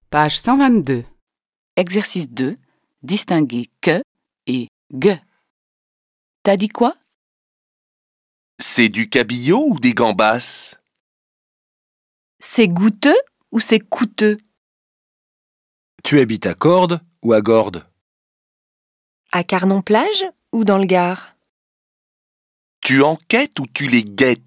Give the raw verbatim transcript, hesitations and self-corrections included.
Page cent vingt-deux. Exercice deux. Distinguer que et gue. T'as dit quoi? C'est du cabillaud ou des gambas? C'est goûteux ou c'est coûteux? Tu habites à Cordes ou à Gordes? À Carnon-Plage ou dans le Gard? Tu enquêtes ou tu les guettes?